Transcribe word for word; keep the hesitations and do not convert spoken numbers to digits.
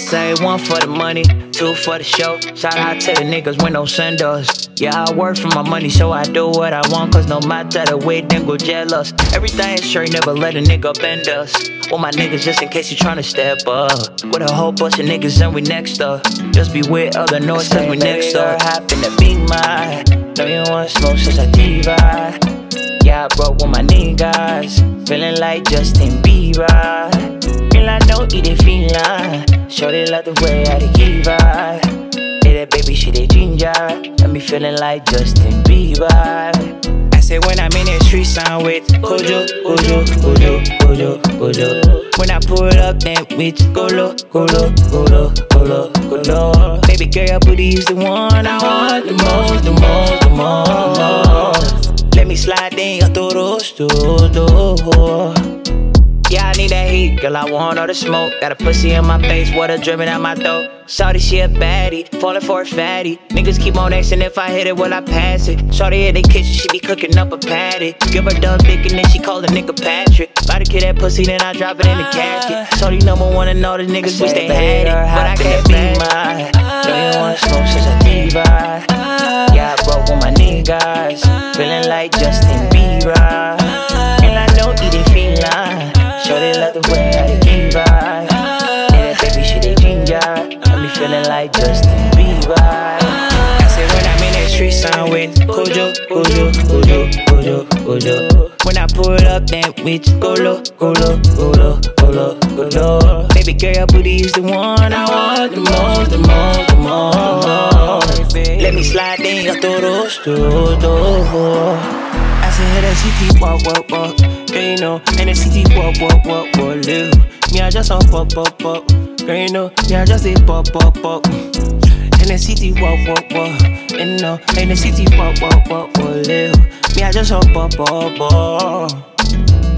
say one for the money, two for the show. Shout out to the niggas when no send us. Yeah, I work for my money, so I do what I want. Cause no matter the way, then go jealous. Everything is straight, never let a nigga bend us. All my niggas just in case you tryna step up. With a whole bunch of niggas and we next up. Just be with other noise cause we next up. Happen to be mine. Know you want smoke since I diva. Yeah, I broke with my niggas. Feeling like Justin Bieber. Feel I know eat it feeling. Shorty love the way I give her. Hey, that baby shit a ginger. Got me feeling like Justin Bieber. I said when I'm in the streets, I'm with Kojo, Kojo, Kojo, Kojo, Kojo. When I pull up, then with Golo, Golo, Golo, Golo, Golo. Baby girl, your booty is the one I want the most, the most, the most. Let me slide in your toros, todo. Yeah, I need that heat, girl, I want all the smoke. Got a pussy in my face, water dripping out my throat. Shawty, she a baddie, falling for a fatty. Niggas keep on asking if I hit it, will I pass it? Shawty in the kitchen, she be cooking up a patty. Give her dumb dick and then she call the nigga Patrick. Body kill that pussy, then I drop it in the casket. Shawty number one and all the niggas wish they had it, but I can't be mine. Know you wanna smoke since I diva. Yeah, I broke with my niggas. Feeling like Justin Bieber. And I know eat it feeling. Shorty love the way I give her. And that baby shit a ginger. Got me feeling like Justin Bieber. I said when I'm in the streets, I'm with Kojo, Kojo, Kojo, Kojo, Kojo. When I pull up, then with Golo, Golo, Golo, Golo, Golo. Baby girl, your booty is the one I want the most, the most, the most. Let me slide in your toros, todo. I said hit that city, walk, walk, walk. Girl, you know, and the city pop, pop, pop, pop, live. Me, I just on pop, pop, pop. Girl, you know, me, I just say pop, pop, pop. And the city walk, walk, walk. And no, and the city pop, pop, pop, pop, live. Me, I just on pop, pop, pop.